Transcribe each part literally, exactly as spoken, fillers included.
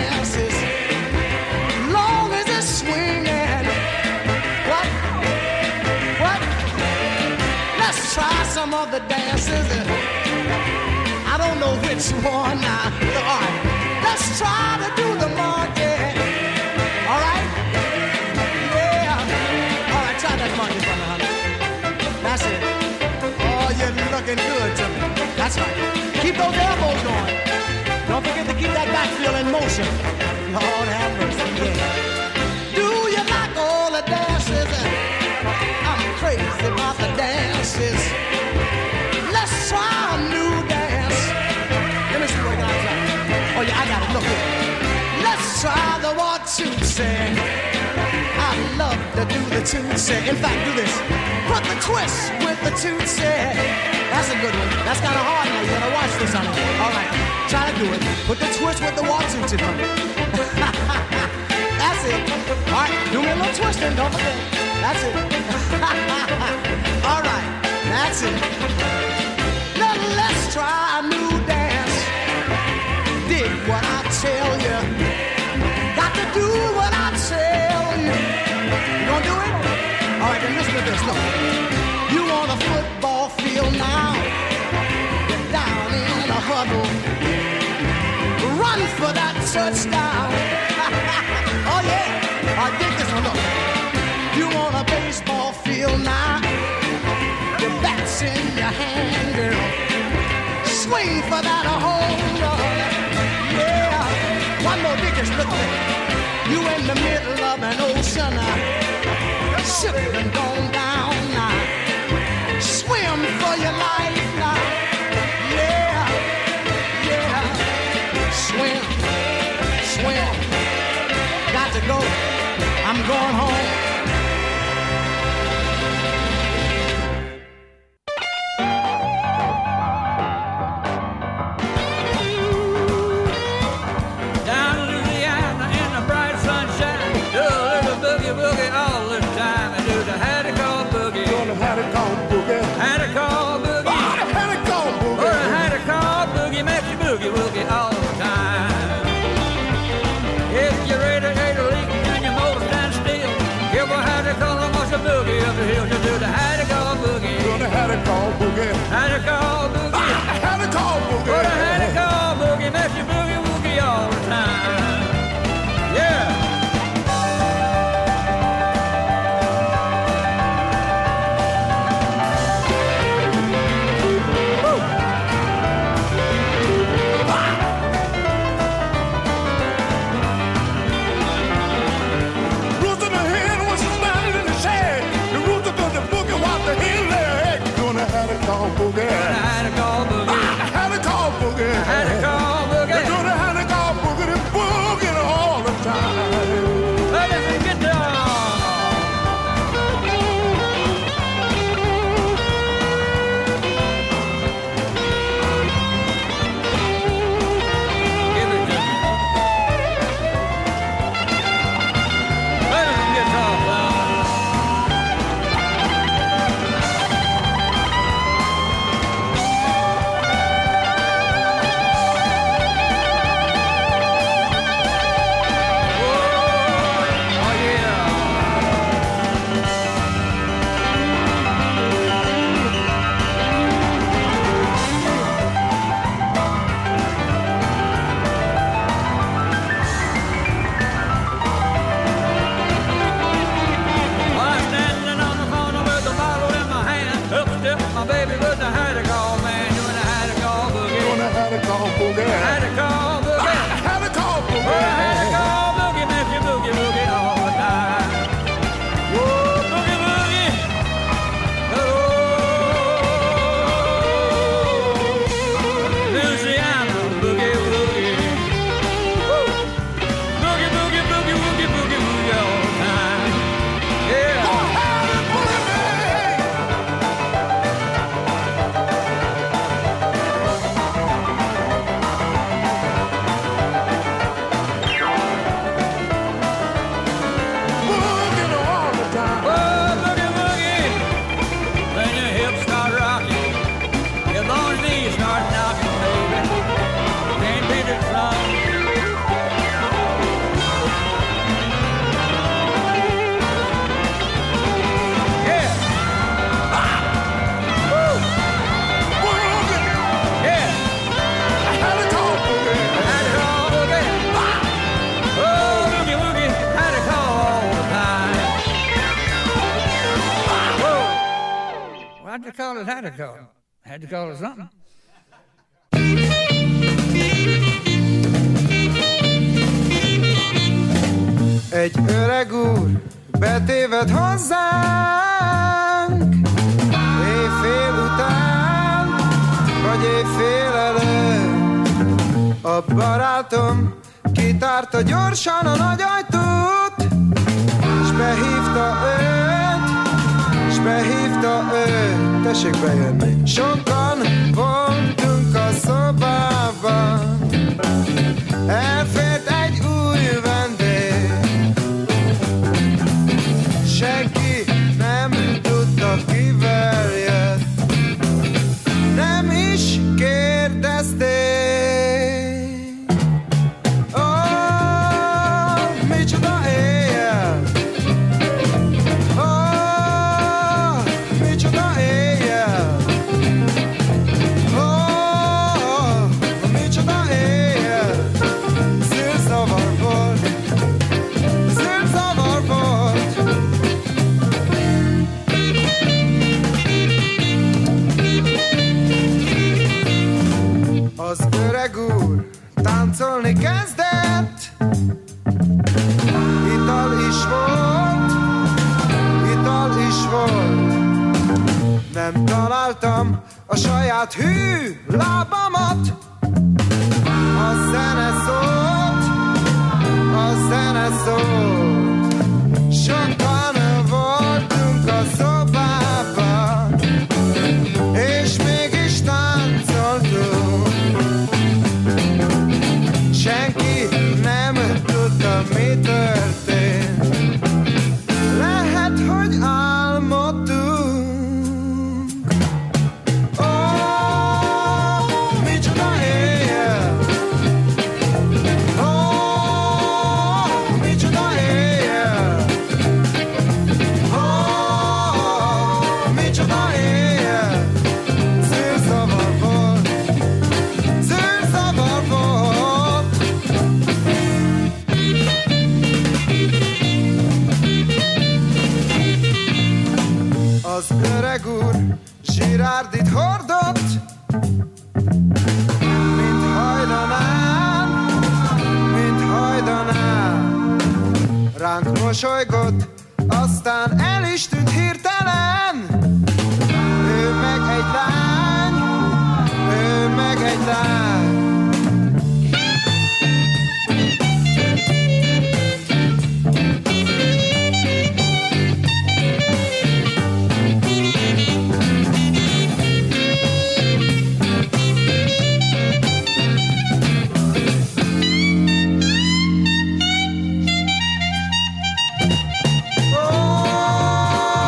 dances, long as it's swinging. What? What? Let's try some of the dances. I don't know which one now. All right, let's try to do the monkey. All right? Yeah. All right, try that monkey for me, honey. That's it. Oh, you're looking good to me. That's right. Keep those elbows going. Don't forget to keep that back feel in motion. Lord have mercy, yeah. Do you like all the dances? I'm crazy about the dances. Let's try a new dance. Let me see what I got. Oh, yeah, I got it. Look here. Let's try the Watusi. I love to do the Tootsie. In fact, do this. Put the twist with the Tootsie. That's a good one. That's kind of hard now. You gotta watch this on it. All right, try to do it. Put the twist with the Watusi. That's it. All right, do me a little twisting. Don't forget. That's it. All right, that's it. Now let's try a new dance. Dig what I tell you. Got to do what I tell you. You gonna do it? All right, then listen to this. Look, you on a football field now. You're down in a huddle. Run for that touchdown. Oh yeah, I dig this one. Look, you on a baseball field now. Your bat's in your hand, girl. Swing for that home run. Yeah, one more dig this. Look at it. You in the middle of an ocean. Ship and gone down now. Swim for your life now. Yeah, yeah. Swim, swim. Got to go. I'm going home. Down in Louisiana in the bright sunshine, do a little boogie boogie all the time. And do the Hattie-Call boogie. On the Hattie-Call boogie. Hattie-Call boogie. Oh, the Hattie-Call boogie. Oh, the Hattie-Call boogie makes you boogie woogie all the time. If you're ready to hit a leak and your motor stand still, you it had to call it. Had to call it something. Egy öreg úr betéved hozzánk, éjfél után, vagy éjfél előtt. A barátom kitárta gyorsan a nagy ajtót, s behívta őt, s behívta őt. Tessék bejönni. Sokan voltunk a szobában, elfért egy új vendég. Senki nem tudta, kivel jött, nem is kérdezték. Ó, micsoda éjjel! Ó, micsoda éjjel! Ó, micsoda éjjel! Szélzavar volt, szélzavar volt. Az öreg úr táncolni kezdett, ital is volt, ital is volt. Nem találtam a saját hű lábamat, a zene szólt, a zene szólt. Sokan voltunk a szobában, és mégis táncoltunk. Senki nem tudta, mi történt. Lehet, hogy álmodtunk. Ó, micsoda éjjel! Ó, micsoda éjjel! Ó, micsoda éjjel! Zűrzavar volt, zűrzavar volt. Az öreg úr zsirárdit hordott, mint hajdanán, mint hajdanán. Ránk mosolygott, aztán el is tűnt hirtelen. Ő meg egy lány, ő meg egy lány. Oh,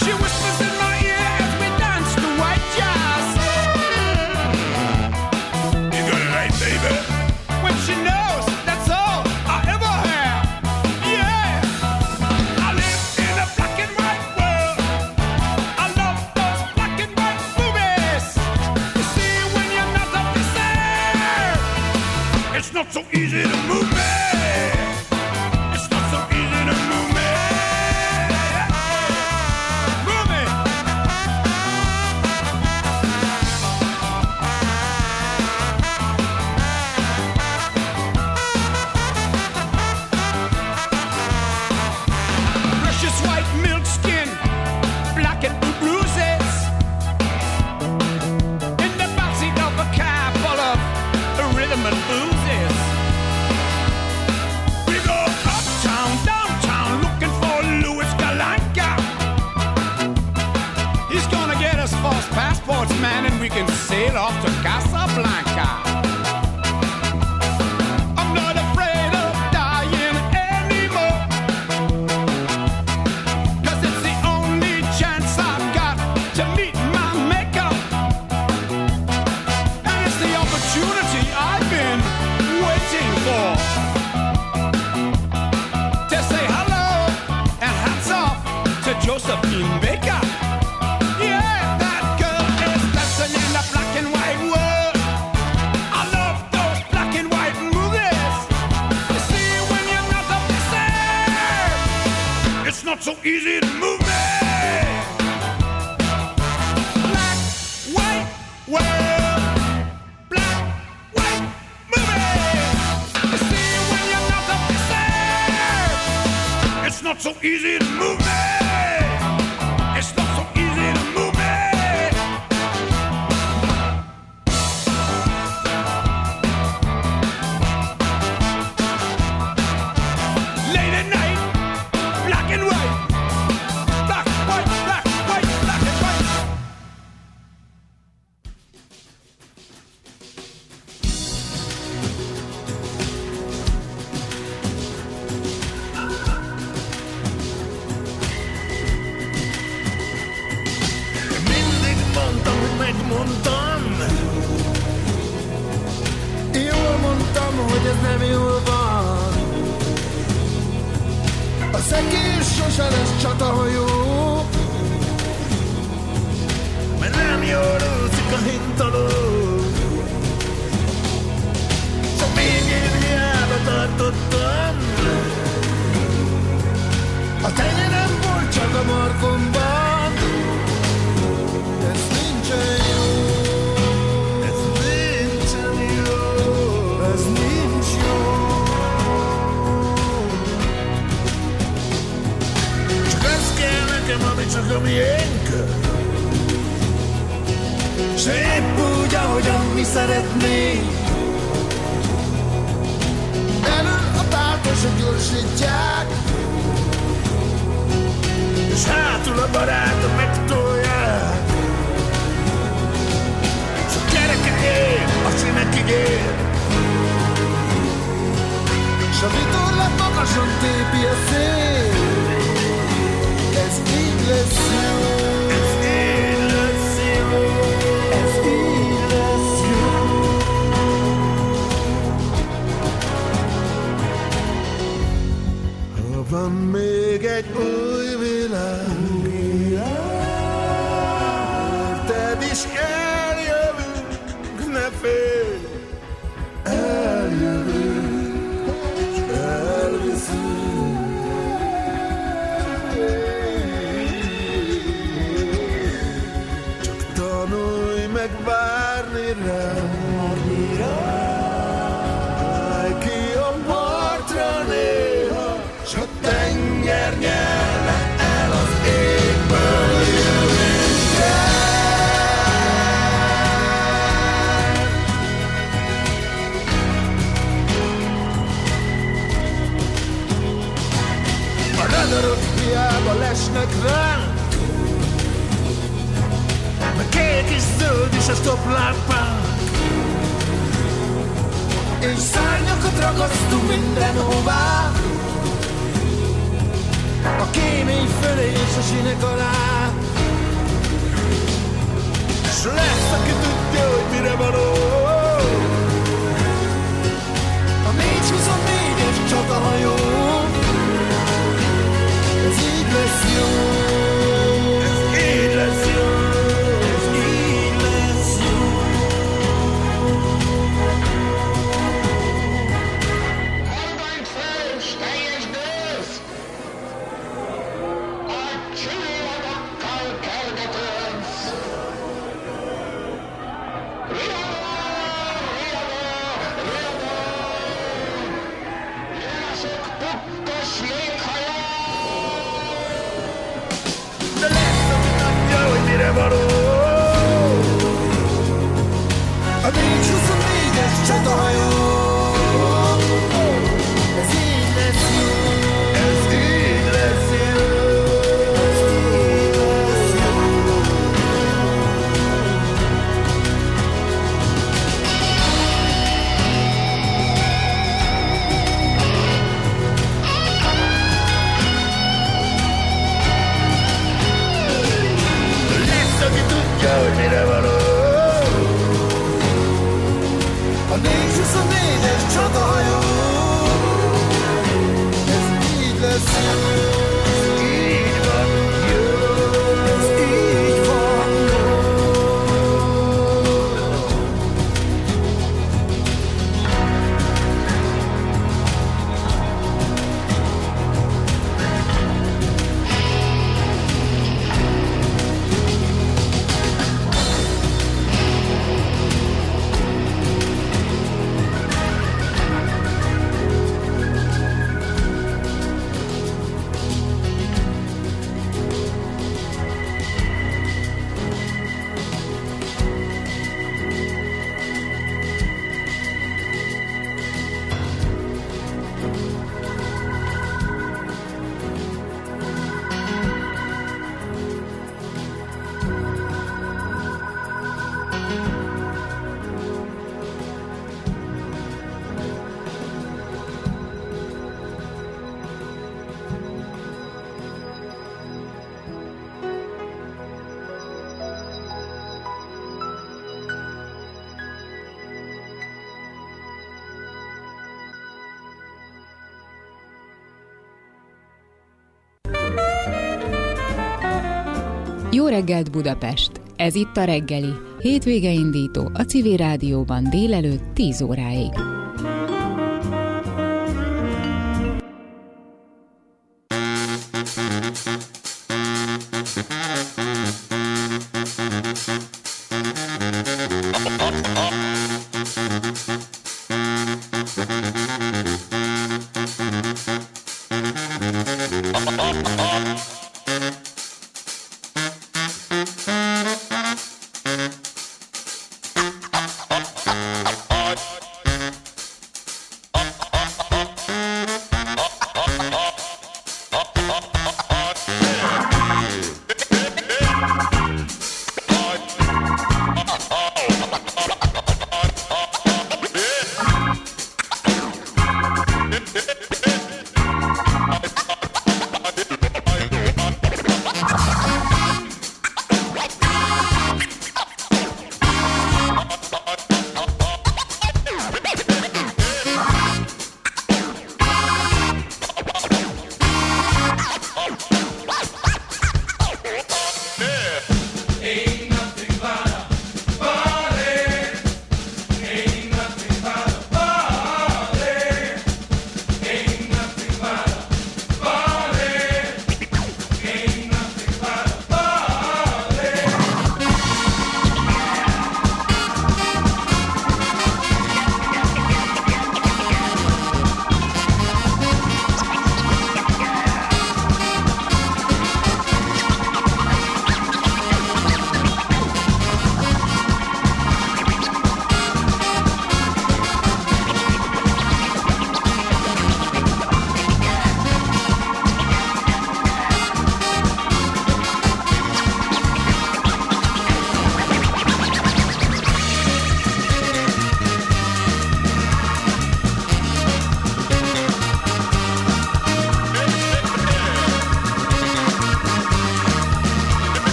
She whispers in my ear as we dance the white jazz. You got it right, baby. When she knows that's all I ever have. Yeah. I live in a black and white world. I love those black and white movies. You see, when you're not up to there, it's not so easy to move me. It's not so easy to move me. Move me. Precious white milk skin, black and blue bruises. In the backseat of a car full of rhythm and blues. We go uptown, downtown, looking for Louis Galanka. He's gonna get us false passports, man, and we can sail off to Casablanca. I'm not afraid of dying anymore, 'cause it's the only chance I've got to meet my maker. And it's the opportunity I've been waiting for, to say hello and hats off to Josephine Baker. Yeah, that girl is dancing in the black and white world. I love those black and white movies. You see, when you're not up there, it's not so easy to move me. Black, white world. Black, white movies. You see, when you're not up there, it's not so easy to move me. It's not so easy to move me. Late at night, black and white. Black, white, black, white, black and white. Mindig mondtam, hogy megmondtam. Jól mondtam, hogy ez nem jól van. A szekés sose lesz csatahajó, mert nem jól úszik a hintaló. Csak még én hiába tartottam. A tenyerem volt csak a markomban. Ez nincsen jó. Ez nincsen jó. Ez nincs jó. Csak az kell nekem, ami csak a miénk. S épp úgy, ahogyan mi szeretnénk. Elő a pártosok gyorsítják, és hátul a barátok megtolják. S a kereken ér, a színekig ér, s a vitorlát magasan tépi a szél. Ez így lesz jó. Ez így lesz jó. Ez így lesz jó. Ha van még egy új világ, érted is eljövünk, ne félj, eljövünk, s elviszünk. Csak tanulj meg várni rá, állj ki a partra néha, s a tenger nyelve el az égből jövünk el. A radarok hiába lesnek ránk, a kék és zöld is a stoplámpánk, és szárnyakat ragasztunk mindenhová, a kémény fölé és a sinek alá. tudja, hogy mire való. A négyszázhuszonnégyes csatahajó, ez így lesz jó. Így van jó. Ez így van jó. Jó reggelt Budapest! Ez itt a reggeli, hétvége indító a Civil Rádióban délelőtt tíz óráig.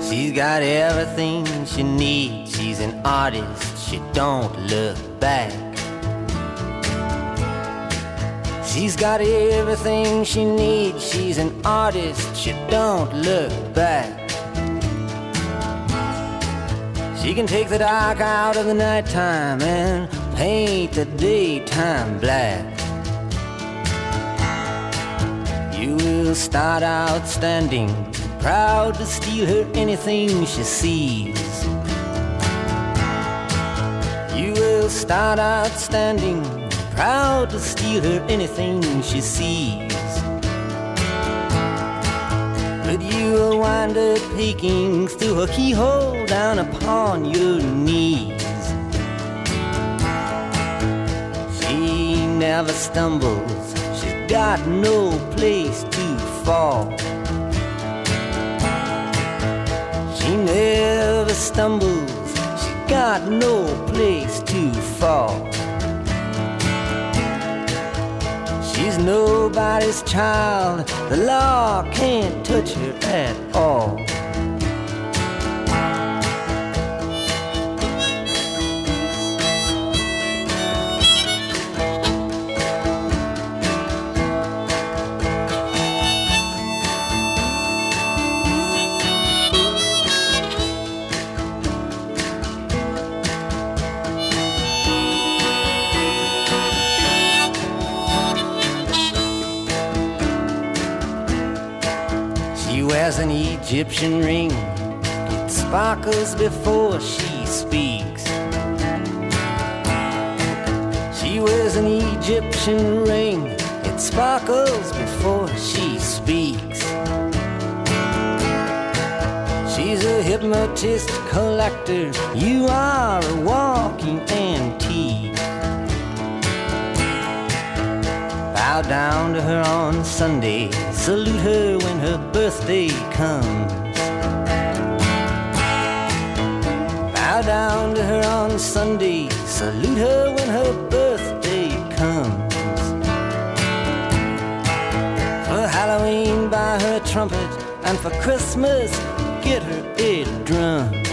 She's got everything she needs. She's an artist, she don't look back. She's got everything she needs. She's an artist, she don't look back. She can take the dark out of the nighttime and paint the daytime black. You will start out standing, proud to steal her anything she sees. You will start out standing, proud to steal her anything she sees. But you will wind up peeking through her keyhole down upon your knees. She never stumbles, she's got no place to fall. She never stumbles, she got no place to fall. She's nobody's child, the law can't touch her at all. Wears an Egyptian ring, it sparkles before she speaks. She wears an Egyptian ring, it sparkles before she speaks. She's a hypnotist collector, you are a walking antique. Bow down to her on Sunday, salute her when her birthday comes. Bow down to her on Sunday, salute her when her birthday comes. For Halloween buy her a trumpet, and for Christmas get her a drum.